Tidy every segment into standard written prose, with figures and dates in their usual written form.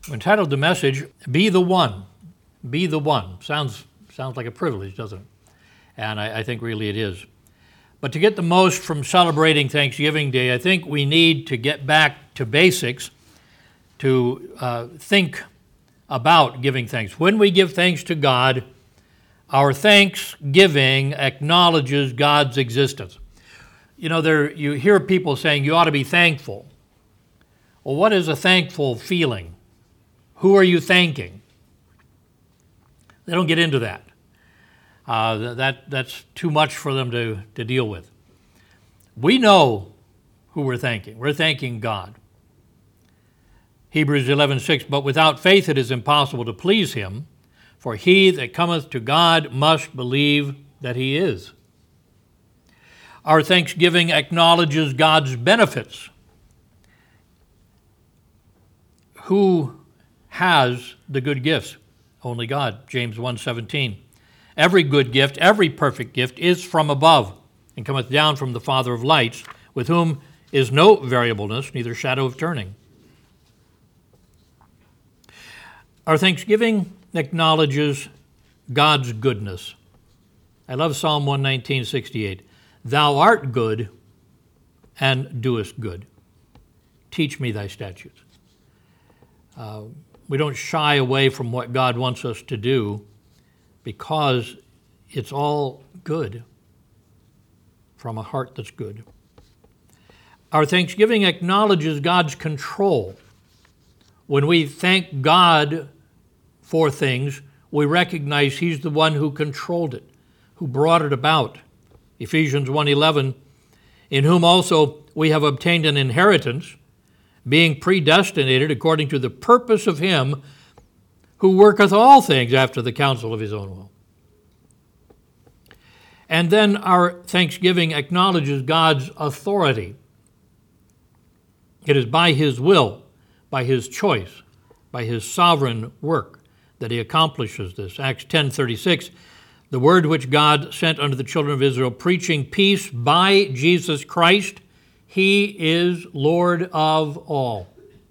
We entitled the message, Be the One. Be the One. Sounds like a privilege, doesn't it? And I think really it is. But to get the most from celebrating Thanksgiving Day, I think we need to get back to basics to think about giving thanks. When we give thanks to God, our thanksgiving acknowledges God's existence. You know, you hear people saying you ought to be thankful. Well, what is a thankful feeling? Who are you thanking? They don't get into that. That's too much for them to deal with. We know who we're thanking. We're thanking God. Hebrews 11:6, but without faith it is impossible to please him, for he that cometh to God must believe that he is. Our thanksgiving acknowledges God's benefits. Who has the good gifts? Only God. James 1:17. Every good gift, every perfect gift is from above, and cometh down from the Father of lights, with whom is no variableness, neither shadow of turning. Our thanksgiving acknowledges God's goodness. I love Psalm 119:68. Thou art good and doest good. Teach me thy statutes. We don't shy away from what God wants us to do because it's all good from a heart that's good. Our thanksgiving acknowledges God's control. When we thank God for things, we recognize he's the one who controlled it, who brought it about. Ephesians 1:11, in whom also we have obtained an inheritance, being predestinated according to the purpose of him who worketh all things after the counsel of his own will. And then our thanksgiving acknowledges God's authority. It is by his will, by his choice, by his sovereign work that he accomplishes this. Acts 10:36, the word which God sent unto the children of Israel, preaching peace by Jesus Christ, he is Lord of all.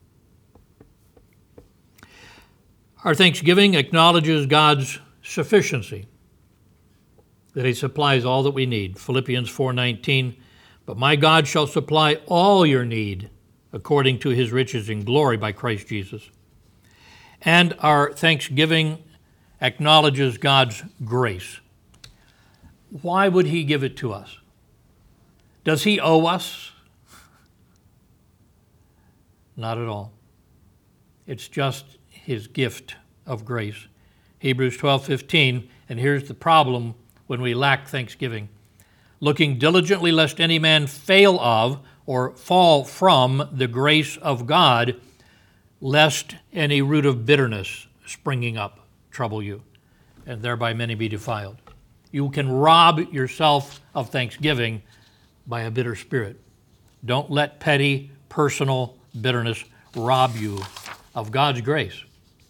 Our thanksgiving acknowledges God's sufficiency, that he supplies all that we need. Philippians 4:19, but my God shall supply all your need according to his riches in glory by Christ Jesus. And our thanksgiving acknowledges God's grace. Why would he give it to us? Does he owe us? Not at all. It's just his gift of grace. Hebrews 12:15, and here's the problem when we lack thanksgiving. Looking diligently lest any man fail of or fall from the grace of God, lest any root of bitterness springing up trouble you, and thereby many be defiled. You can rob yourself of thanksgiving by a bitter spirit. Don't let petty, personal bitterness rob you of God's grace.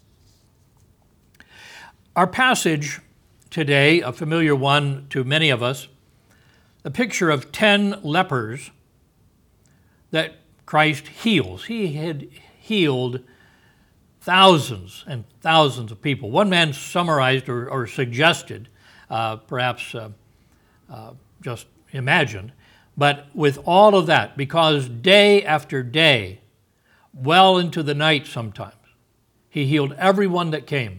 Our passage today, a familiar one to many of us, a picture of 10 lepers that Christ heals. He had healed thousands and thousands of people. One man summarized or suggested, perhaps just imagined, but with all of that, because day after day, well into the night sometimes, he healed everyone that came.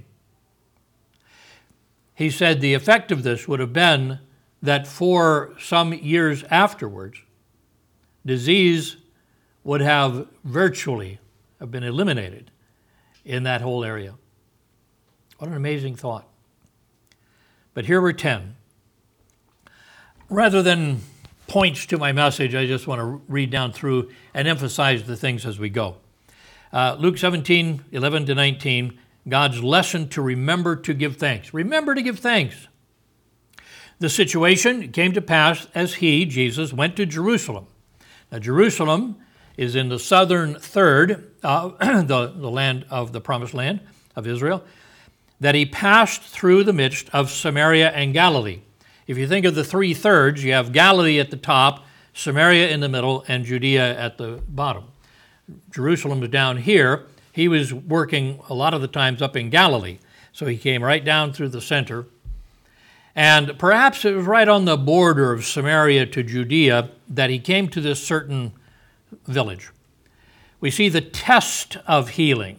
He said the effect of this would have been that for some years afterwards, disease would have virtually been eliminated in that whole area. What an amazing thought. But here were 10. Rather than points to my message, I just want to read down through and emphasize the things as we go. Luke 17:11-19, God's lesson to remember to give thanks. Remember to give thanks. The situation came to pass as he, Jesus, went to Jerusalem. Now, Jerusalem is in the southern third, the land of the promised land of Israel, that he passed through the midst of Samaria and Galilee. If you think of the 3/3, you have Galilee at the top, Samaria in the middle, and Judea at the bottom. Jerusalem is down here. He was working a lot of the times up in Galilee, so he came right down through the center. And perhaps it was right on the border of Samaria to Judea that he came to this certain village. We see the test of healing.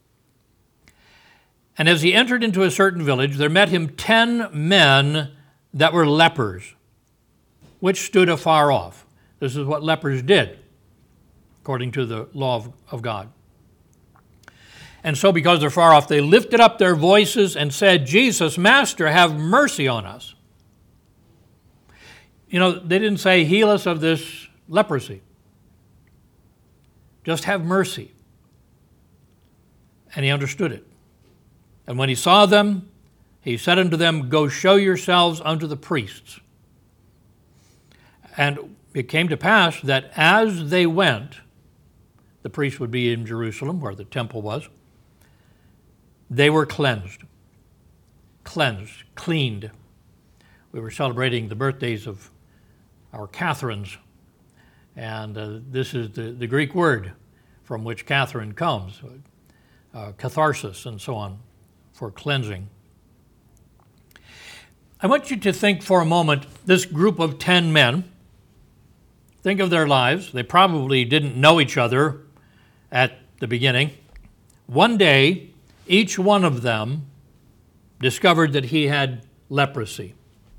And as he entered into a certain village, there met him 10 men that were lepers, which stood afar off. This is what lepers did, according to the law of God. And so because they're far off, they lifted up their voices and said, "Jesus, Master, have mercy on us." You know, they didn't say, "Heal us of this leprosy." Just have mercy. And he understood it. And when he saw them, he said unto them, "Go show yourselves unto the priests." And it came to pass that as they went, the priest would be in Jerusalem, where the temple was, they were cleansed, cleaned. We were celebrating the birthdays of our Catherines, and this is the Greek word from which Catherine comes, catharsis and so on, for cleansing. I want you to think for a moment, this group of 10 men, think of their lives. They probably didn't know each other at the beginning. One day, each one of them discovered that he had leprosy.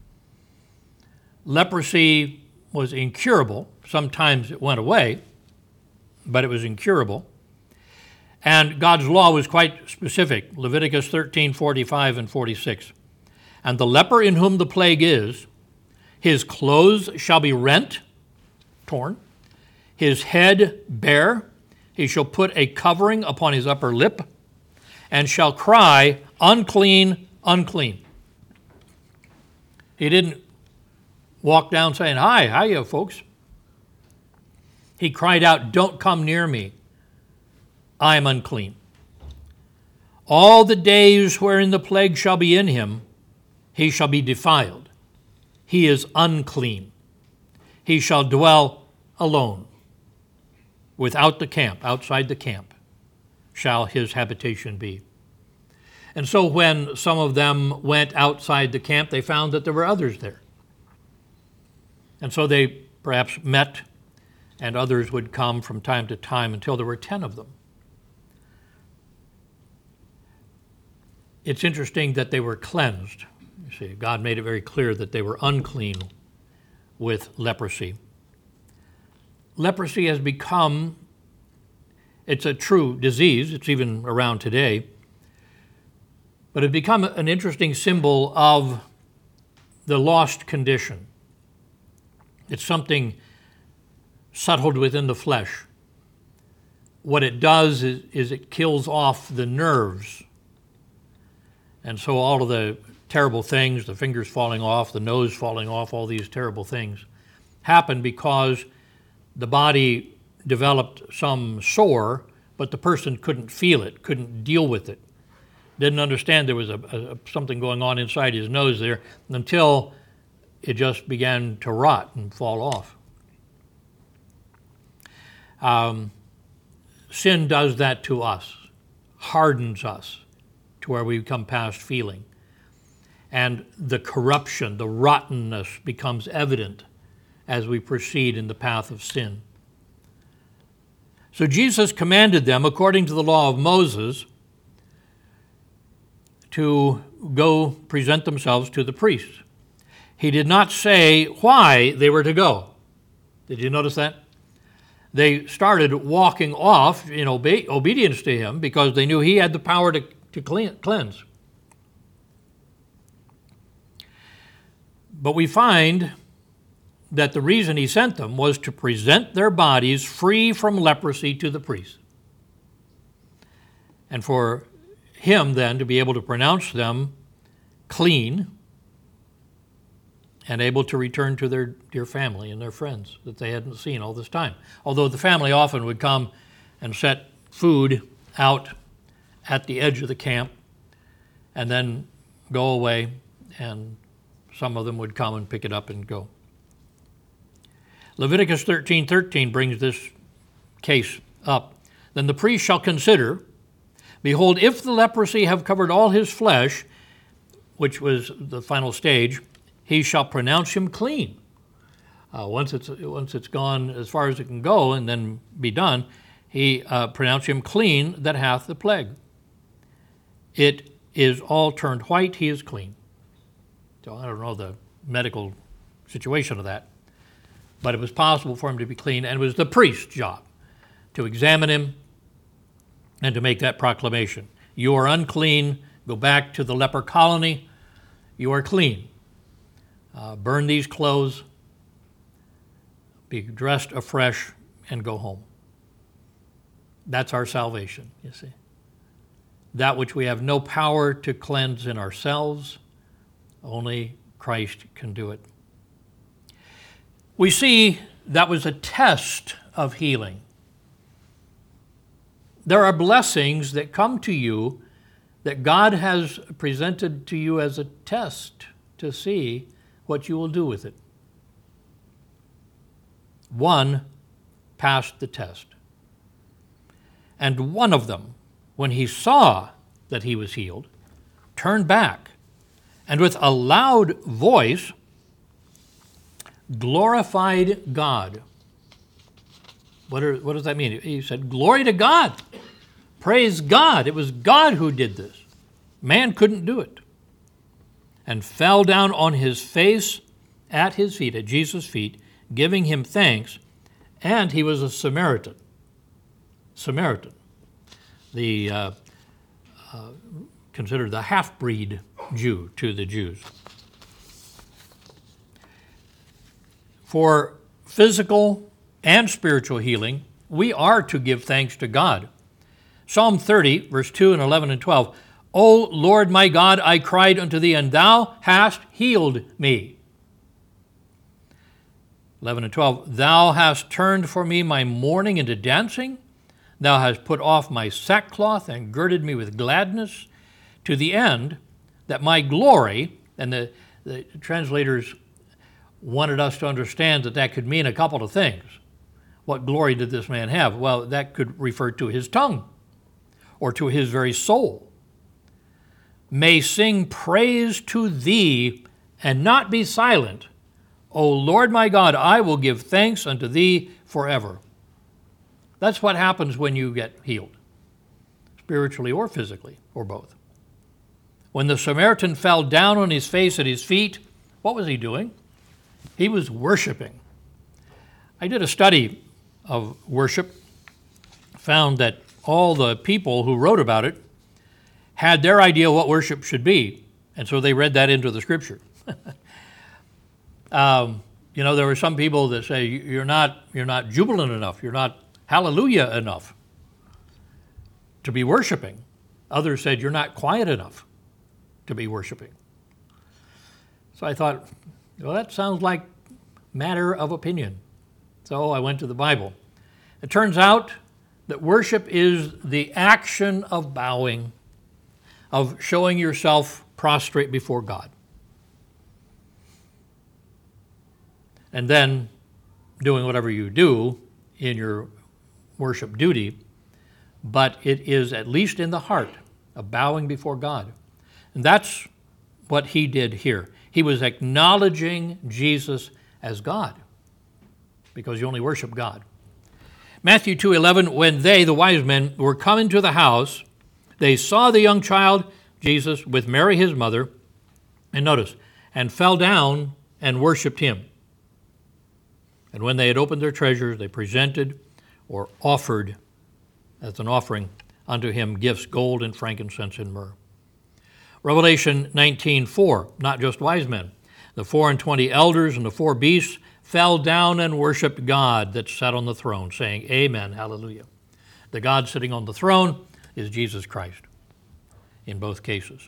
Leprosy was incurable. Sometimes it went away, but it was incurable. And God's law was quite specific. Leviticus 13:45 and 46. "And the leper in whom the plague is, his clothes shall be rent," torn, "his head bare, he shall put a covering upon his upper lip, and shall cry, unclean, unclean." He didn't walk down saying, "Hi, you folks." He cried out, "Don't come near me. I am unclean." "All the days wherein the plague shall be in him, he shall be defiled. He is unclean. He shall dwell alone. Without the camp, outside the camp, shall his habitation be." And so when some of them went outside the camp, they found that there were others there. And so they perhaps met, and others would come from time to time until there were 10 of them. It's interesting that they were cleansed. You see, God made it very clear that they were unclean with leprosy. Leprosy has become, it's a true disease, it's even around today, but it's become an interesting symbol of the lost condition. It's something settled within the flesh. What it does is it kills off the nerves. And so all of the terrible things, the fingers falling off, the nose falling off, all these terrible things happen because the body developed some sore, but the person couldn't feel it, couldn't deal with it, didn't understand there was something going on inside his nose there until it just began to rot and fall off. Sin does that to us, hardens us to where we become past feeling. And the corruption, the rottenness becomes evident as we proceed in the path of sin. So Jesus commanded them, according to the law of Moses, to go present themselves to the priests. He did not say why they were to go. Did you notice that? They started walking off in obedience to him because they knew he had the power to cleanse. But we find that the reason he sent them was to present their bodies free from leprosy to the priest. And for him then to be able to pronounce them clean and able to return to their dear family and their friends that they hadn't seen all this time. Although the family often would come and set food out at the edge of the camp and then go away, and some of them would come and pick it up and go. Leviticus 13:13 brings this case up. Then the priest shall consider Behold, if the leprosy have covered all his flesh, which was the final stage, he shall pronounce him clean. Once it's gone as far as it can go and then be done, he pronounce him clean that hath the plague. It is all turned white, he is clean. So I don't know the medical situation of that, but it was possible for him to be clean, and it was the priest's job to examine him and to make that proclamation. You are unclean, go back to the leper colony, you are clean. Burn these clothes, be dressed afresh, and go home. That's our salvation, you see. That which we have no power to cleanse in ourselves, only Christ can do it. We see that was a test of healing. There are blessings that come to you that God has presented to you as a test to see what you will do with it. One passed the test. And one of them, when he saw that he was healed, turned back and with a loud voice glorified God. What does that mean? He said, "Glory to God. Praise God. It was God who did this. Man couldn't do it." And fell down on his face at his feet, at Jesus' feet, giving him thanks, and he was a Samaritan. Considered the half-breed Jew to the Jews. For physical and spiritual healing, we are to give thanks to God. Psalm 30, verse 2 and 11 and 12. O Lord my God, I cried unto thee, and thou hast healed me. 11 and 12. Thou hast turned for me my mourning into dancing. Thou hast put off my sackcloth and girded me with gladness, to the end that my glory, and the translators wanted us to understand that could mean a couple of things. What glory did this man have? Well, that could refer to his tongue or to his very soul. May sing praise to thee and not be silent. O Lord my God, I will give thanks unto thee forever. That's what happens when you get healed, spiritually or physically, or both. When the Samaritan fell down on his face at his feet, what was he doing? He was worshiping. I did a study of worship, found that all the people who wrote about it had their idea what worship should be, and so they read that into the Scripture. There were some people that say you're not jubilant enough, you're not hallelujah enough to be worshiping. Others said you're not quiet enough to be worshiping. So I thought, well, that sounds like matter of opinion. So I went to the Bible. It turns out that worship is the action of bowing, of showing yourself prostrate before God. And then doing whatever you do in your worship duty, but it is at least in the heart of bowing before God. And that's what he did here. He was acknowledging Jesus as God, because you only worship God. Matthew 2:11, when they, the wise men, were come into the house, they saw the young child, Jesus, with Mary his mother, and notice, and fell down and worshipped him. And when they had opened their treasures, they presented or offered as an offering unto him gifts, gold and frankincense and myrrh. Revelation 19:4, not just wise men. The 24 elders and the 4 beasts fell down and worshiped God that sat on the throne, saying, Amen, hallelujah. The God sitting on the throne is Jesus Christ in both cases.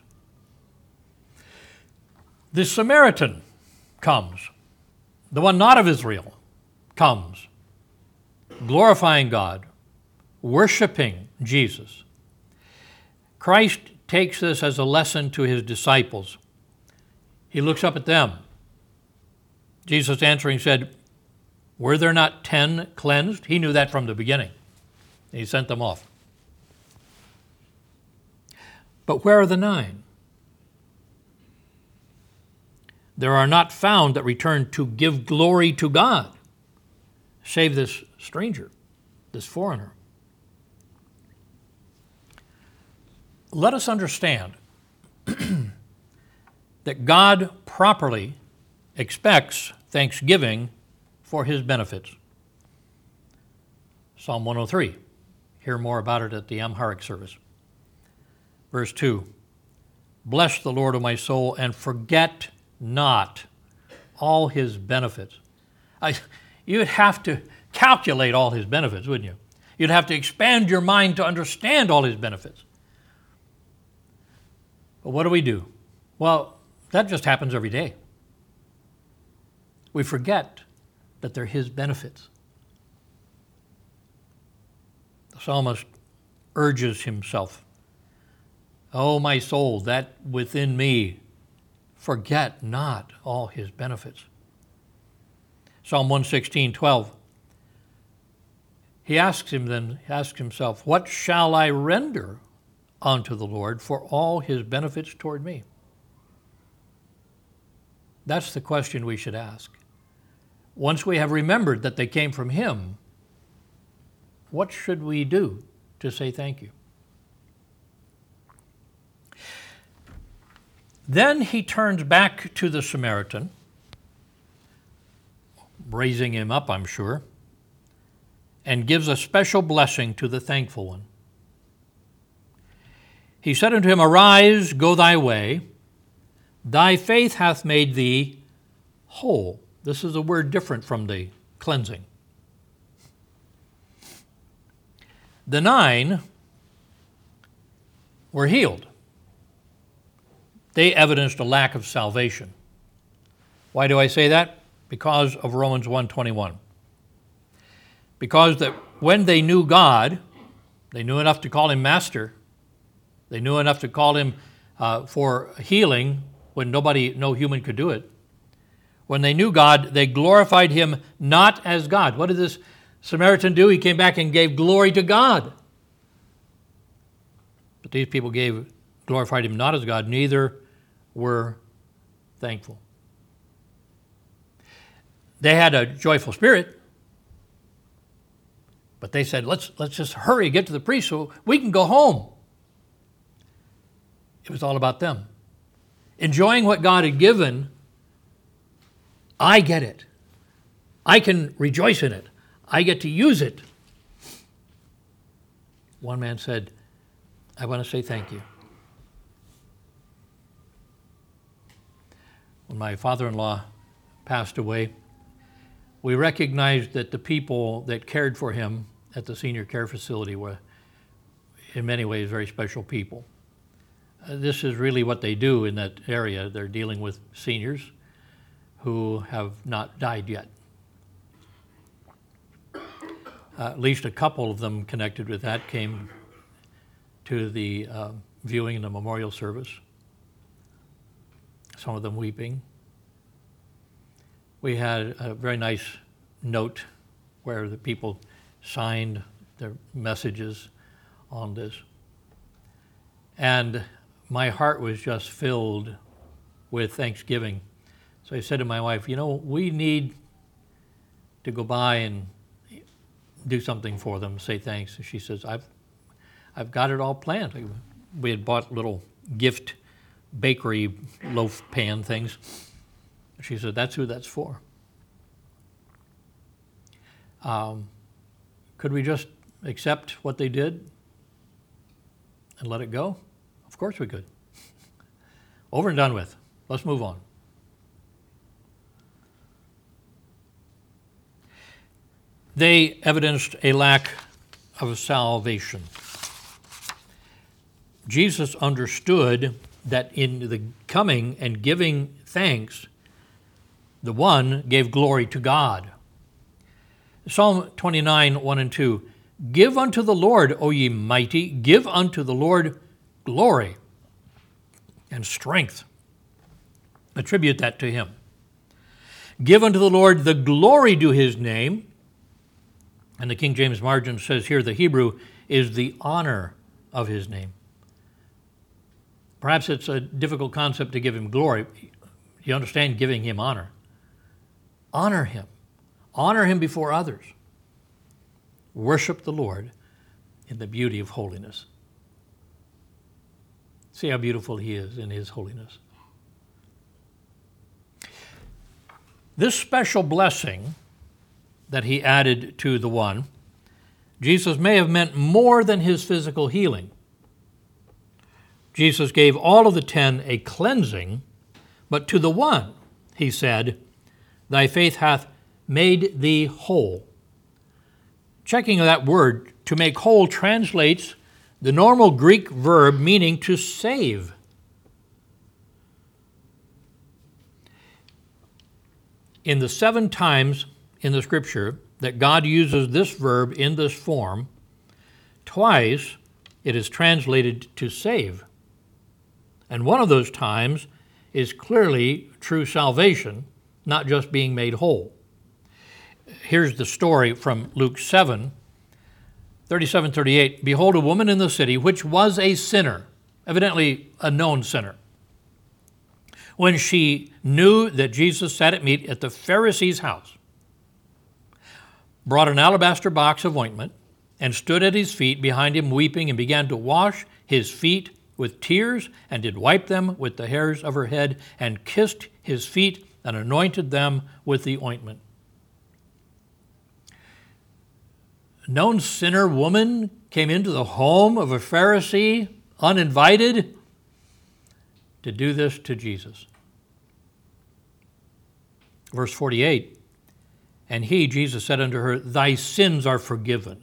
The Samaritan comes, the one not of Israel comes, glorifying God, worshiping Jesus. Christ takes this as a lesson to his disciples. He looks up at them. Jesus answering said, were there not 10 cleansed? He knew that from the beginning. He sent them off. But where are the 9? There are not found that return to give glory to God, save this stranger, this foreigner. Let us understand that God properly expects thanksgiving for his benefits. Psalm 103. Hear more about it at the Amharic service. Verse 2. Bless the Lord, O my soul, and forget not all his benefits. You'd have to calculate all his benefits, wouldn't you? You'd have to expand your mind to understand all his benefits. But what do? Well, that just happens every day. We forget that they're his benefits. The psalmist urges himself, "O my soul, that within me, forget not all his benefits." Psalm 116:12. He asks himself, "What shall I render unto the Lord for all his benefits toward me?" That's the question we should ask. Once we have remembered that they came from him, what should we do to say thank you? Then he turns back to the Samaritan, raising him up, I'm sure, and gives a special blessing to the thankful one. He said unto him, "Arise, go thy way. Thy faith hath made thee whole." This is a word different from the cleansing. The 9 were healed. They evidenced a lack of salvation. Why do I say that? Because of Romans 1:21. Because that when they knew God, they knew enough to call him master. They knew enough to call him for healing when no human could do it. When they knew God, they glorified him not as God. What did this Samaritan do? He came back and gave glory to God. But these people glorified him not as God, neither were thankful. They had a joyful spirit, but they said, let's just hurry, get to the priest so we can go home. It was all about them. Enjoying what God had given, I get it. I can rejoice in it. I get to use it. One man said, "I want to say thank you." When my father-in-law passed away, we recognized that the people that cared for him at the senior care facility were, in many ways, very special people. This is really what they do in that area. They're dealing with seniors who have not died yet. At least a couple of them connected with that came to the viewing in the memorial service, some of them weeping. We had a very nice note where the people signed their messages on this. And my heart was just filled with thanksgiving. So I said to my wife, we need to go by and do something for them, say thanks. And she says, I've got it all planned. We had bought little gift bakery loaf pan things. She said, that's who that's for. Could we just accept what they did and let it go? Of course we could. Over and done with. Let's move on. They evidenced a lack of salvation. Jesus understood that in the coming and giving thanks, the one gave glory to God. Psalm 29, 1 and 2. Give unto the Lord, O ye mighty, give unto the Lord glory and strength. Attribute that to him. Give unto the Lord the glory due his name. And the King James margin says here the Hebrew is the honor of his name. Perhaps it's a difficult concept to give him glory. You understand giving him honor. Honor him. Honor him before others. Worship the Lord in the beauty of holiness. See how beautiful he is in his holiness. This special blessing that he added to the one, Jesus may have meant more than his physical healing. Jesus gave all of the 10 a cleansing, but to the one, he said, "Thy faith hath made thee whole." Checking that word, to make whole, translates the normal Greek verb meaning to save. In the 7 times in the Scripture that God uses this verb in this form, twice it is translated to save. And one of those times is clearly true salvation, not just being made whole. Here's the story from Luke 7, 37, 38. "Behold, a woman in the city, which was a sinner," evidently a known sinner, "when she knew that Jesus sat at meat at the Pharisee's house, brought an alabaster box of ointment, and stood at his feet behind him weeping, and began to wash his feet with tears, and did wipe them with the hairs of her head, and kissed his feet, and anointed them with the ointment." A known sinner woman came into the home of a Pharisee, uninvited, to do this to Jesus. Verse 48, "And he, Jesus, said unto her, Thy sins are forgiven."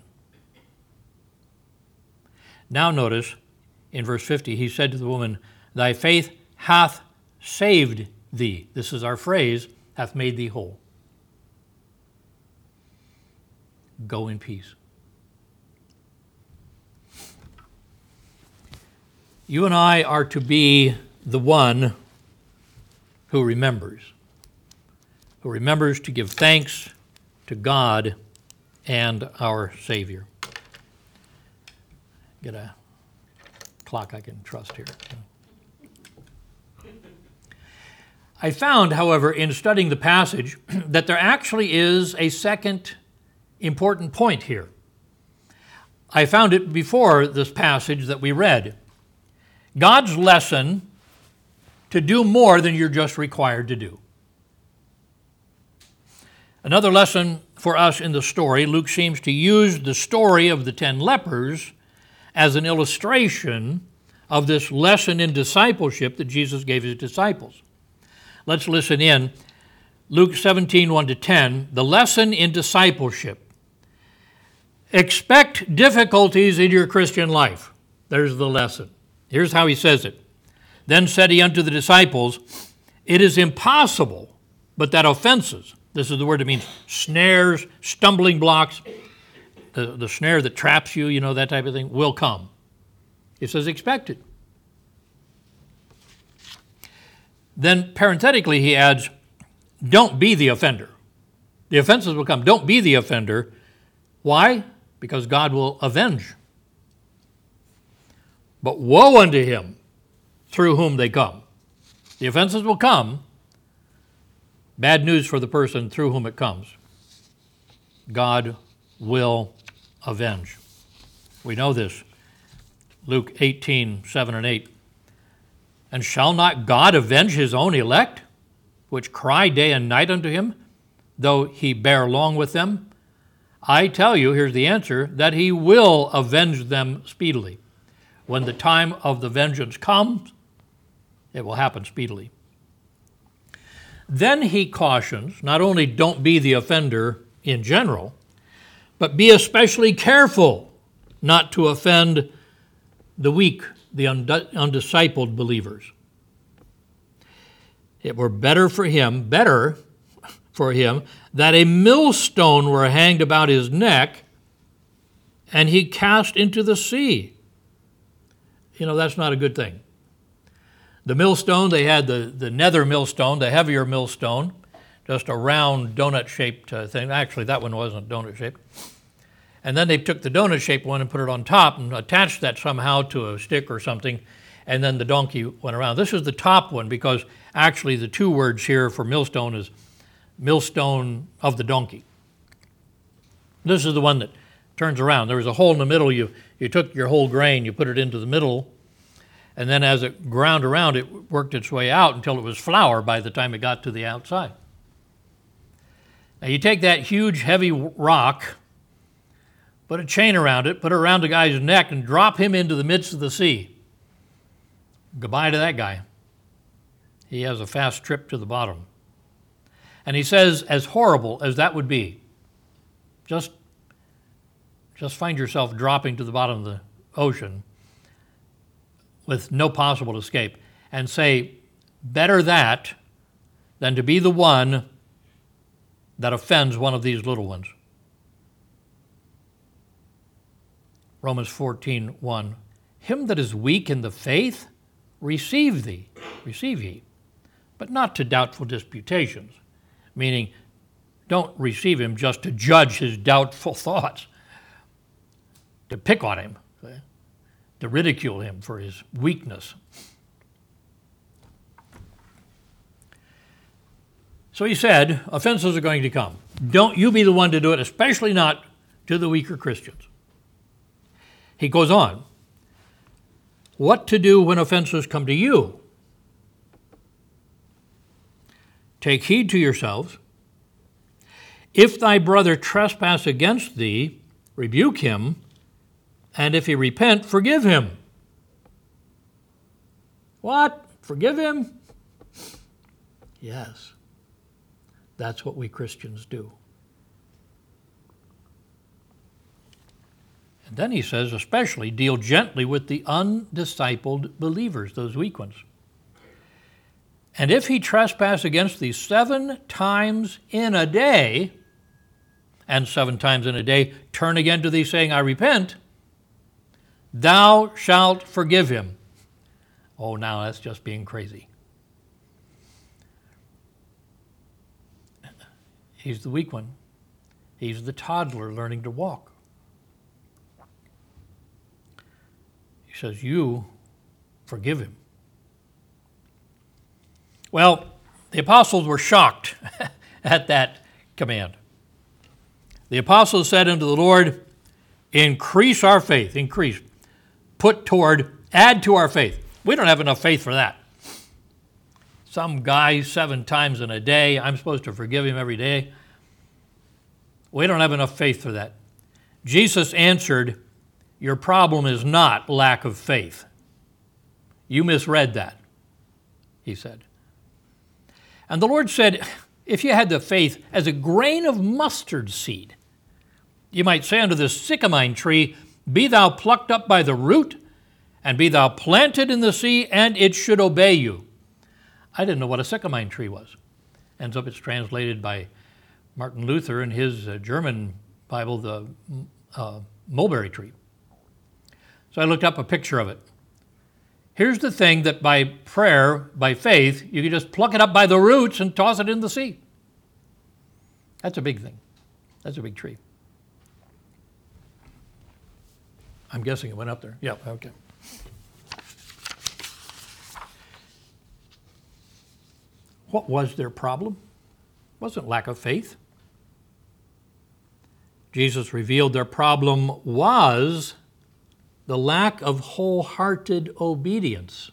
Now notice, in verse 50, he said to the woman, "Thy faith hath saved thee." This is our phrase, hath made thee whole. Go in peace. You and I are to be the one who remembers to give thanks to God and our Savior. Get a clock I can trust here. I found, however, in studying the passage, that there actually is a second important point here. I found it before this passage that we read. God's lesson to do more than you're just required to do. Another lesson for us in the story, Luke seems to use the story of the 10 lepers as an illustration of this lesson in discipleship that Jesus gave his disciples. Let's listen in. Luke 17, 1-10, the lesson in discipleship. Expect difficulties in your Christian life. There's the lesson. Here's how he says it. Then said he unto the disciples, It is impossible, but that offenses, this is the word that means snares, stumbling blocks, the snare that traps you, that type of thing, will come. He says expect it. Then parenthetically he adds, don't be the offender. The offenses will come. Don't be the offender. Why? Because God will avenge. But woe unto him through whom they come. The offenses will come. Bad news for the person through whom it comes. God will avenge. We know this. Luke 18, 7 and 8. And shall not God avenge his own elect, which cry day and night unto him, though he bear long with them? I tell you, here's the answer, that he will avenge them speedily. When the time of the vengeance comes, it will happen speedily. Then he cautions, not only don't be the offender in general, but be especially careful not to offend the weak, the undiscipled believers. It were better for him that a millstone were hanged about his neck and he cast into the sea. That's not a good thing. The millstone, they had the nether millstone, the heavier millstone, just a round donut-shaped thing. Actually, that one wasn't donut-shaped. And then they took the donut-shaped one and put it on top and attached that somehow to a stick or something. and then the donkey went around. This is the top one because actually the two words here for millstone is millstone of the donkey. This is the one that turns around. There was a hole in the middle. You took your whole grain, you put it into the middle, and then as it ground around, it worked its way out until it was flour by the time it got to the outside. Now you take that huge, heavy rock, put a chain around it, put it around the guy's neck, and drop him into the midst of the sea. Goodbye to that guy. He has a fast trip to the bottom. And he says, as horrible as that would be, just find yourself dropping to the bottom of the ocean with no possible escape, and say, better that than to be the one that offends one of these little ones. Romans 14:1, him that is weak in the faith, receive ye, but not to doubtful disputations, meaning don't receive him just to judge his doubtful thoughts, to pick on him, to ridicule him for his weakness. So he said, offenses are going to come. Don't you be the one to do it, especially not to the weaker Christians. He goes on, what to do when offenses come to you? Take heed to yourselves. If thy brother trespass against thee, rebuke him, and if he repent, forgive him. What? Forgive him? Yes. That's what we Christians do. And then he says, especially deal gently with the undiscipled believers, those weak ones. And if he trespass against thee 7 times in a day, and 7 times in a day turn again to thee, saying, I repent, thou shalt forgive him. Oh, now that's just being crazy. He's the weak one. He's the toddler learning to walk. He says, you forgive him. Well, the apostles were shocked at that command. The apostles said unto the Lord, increase our faith, increase. Put toward, add to our faith. We don't have enough faith for that. Some guy 7 times in a day, I'm supposed to forgive him every day. We don't have enough faith for that. Jesus answered, your problem is not lack of faith. You misread that, he said. And the Lord said, if you had the faith as a grain of mustard seed, you might say unto this sycamine tree, be thou plucked up by the root, and be thou planted in the sea, and it should obey you. I didn't know what a sycamine tree was. Ends up it's translated by Martin Luther in his German Bible, the mulberry tree. So I looked up a picture of it. Here's the thing that by prayer, by faith, you can just pluck it up by the roots and toss it in the sea. That's a big thing. That's a big tree. I'm guessing it went up there. Yeah, okay. What was their problem? It wasn't lack of faith. Jesus revealed their problem was the lack of wholehearted obedience.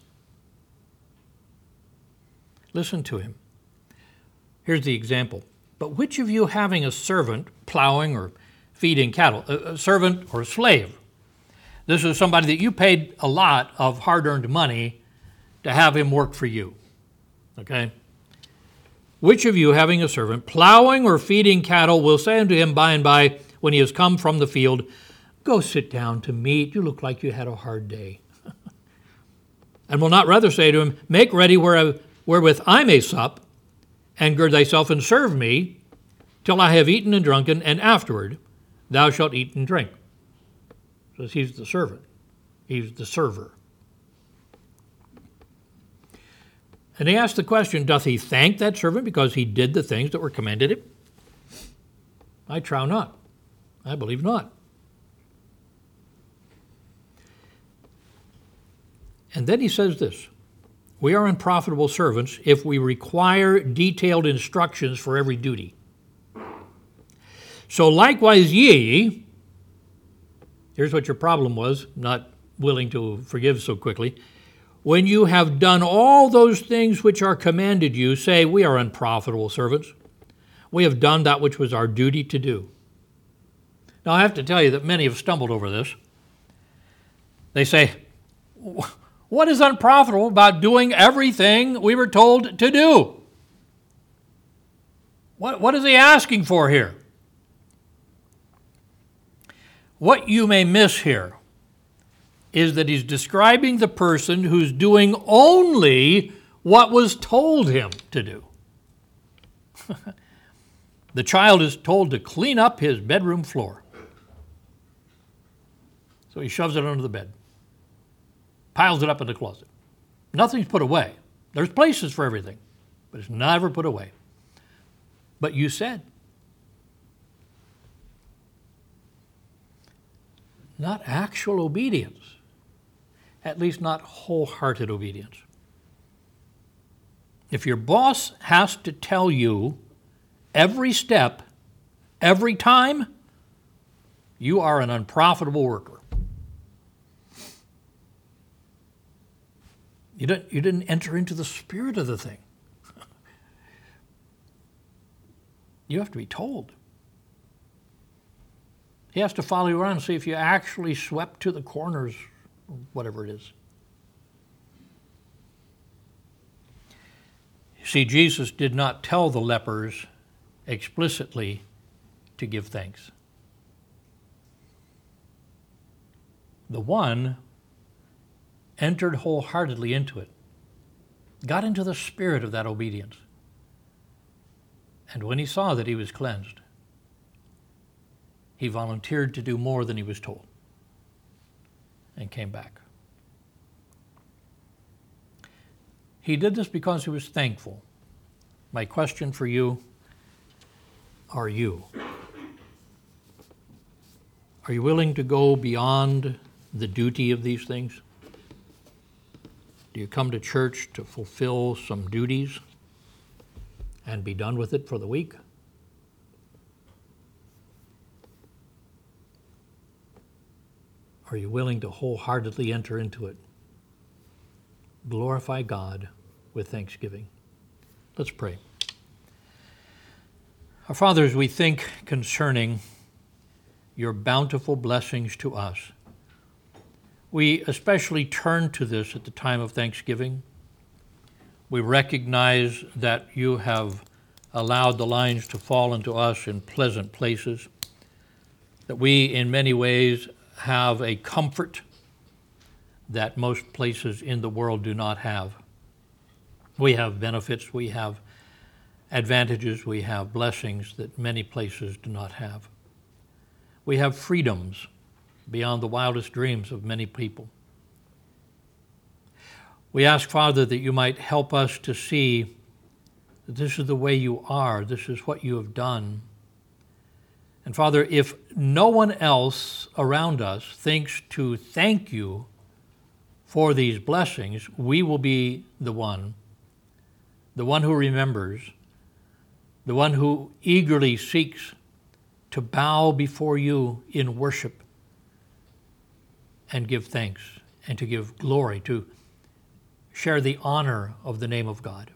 Listen to him. Here's the example. But which of you having a servant plowing or feeding cattle, a servant or a slave? This is somebody that you paid a lot of hard-earned money to have him work for you. Okay? Which of you having a servant plowing or feeding cattle will say unto him by and by when he has come from the field, go sit down to meat, you look like you had a hard day. And will not rather say to him, make ready wherewith I may sup, and gird thyself and serve me, till I have eaten and drunken, and afterward thou shalt eat and drink. So he's the servant. He's the server. And he asked the question, doth he thank that servant because he did the things that were commanded him? I trow not. I believe not. And then he says this, we are unprofitable servants if we require detailed instructions for every duty. So likewise ye, here's what your problem was, not willing to forgive so quickly. When you have done all those things which are commanded you, say, we are unprofitable servants. We have done that which was our duty to do. Now, I have to tell you that many have stumbled over this. They say, what is unprofitable about doing everything we were told to do? What is he asking for here? What you may miss here is that he's describing the person who's doing only what was told him to do. The child is told to clean up his bedroom floor. So he shoves it under the bed, piles it up in the closet. Nothing's put away. There's places for everything, but it's never put away. But you said. Not actual obedience, at least not wholehearted obedience. If your boss has to tell you every step, every time, you are an unprofitable worker. You didn't enter into the spirit of the thing. You have to be told. He has to follow you around and see if you actually swept to the corners, whatever it is. You see, Jesus did not tell the lepers explicitly to give thanks. The one entered wholeheartedly into it, got into the spirit of that obedience. And when he saw that he was cleansed, he volunteered to do more than he was told and came back. He did this because he was thankful. My question for you, are you? Are you willing to go beyond the duty of these things? Do you come to church to fulfill some duties and be done with it for the week? Are you willing to wholeheartedly enter into it? Glorify God with thanksgiving. Let's pray. Our Father, as we think concerning your bountiful blessings to us, we especially turn to this at the time of Thanksgiving. We recognize that you have allowed the lines to fall into us in pleasant places, that we in many ways have a comfort that most places in the world do not have. We have benefits, we have advantages, we have blessings that many places do not have. We have freedoms beyond the wildest dreams of many people. We ask, Father, that you might help us to see that this is the way you are, this is what you have done. And Father, if no one else around us thinks to thank you for these blessings, we will be the one who remembers, the one who eagerly seeks to bow before you in worship and give thanks and to give glory, to share the honor of the name of God.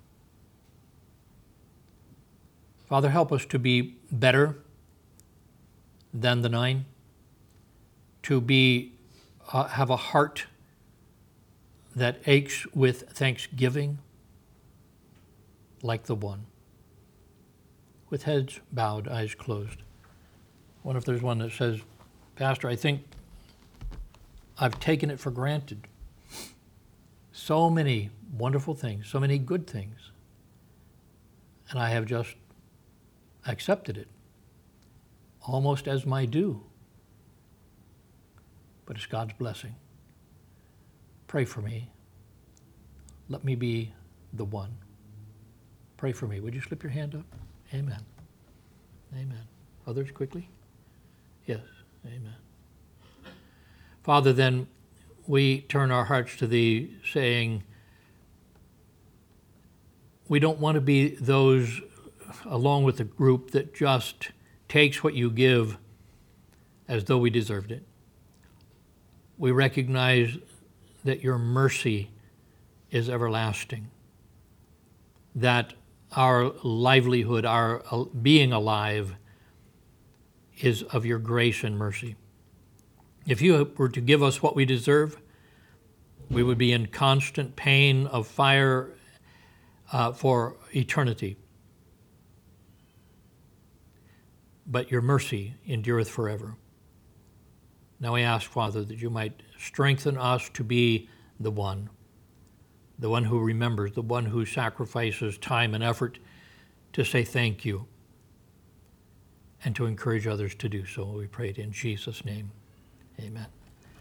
Father, help us to be better than the 9, to be have a heart that aches with thanksgiving like the one. With heads bowed, eyes closed. I wonder if there's one that says, Pastor, I think I've taken it for granted. So many wonderful things, so many good things, and I have just accepted it almost as my due. But it's God's blessing. Pray for me. Let me be the one. Pray for me. Would you slip your hand up? Amen. Amen. Others quickly? Yes. Amen. Father, then we turn our hearts to Thee, saying, we don't want to be those, along with the group, that just takes what You give as though we deserved it. We recognize that Your mercy is everlasting, that our livelihood, our being alive, is of Your grace and mercy. If You were to give us what we deserve, we would be in constant pain of fire for eternity. But Your mercy endureth forever. Now we ask, Father, that You might strengthen us to be the one who remembers, the one who sacrifices time and effort to say thank You and to encourage others to do so. We pray it in Jesus' name. Amen.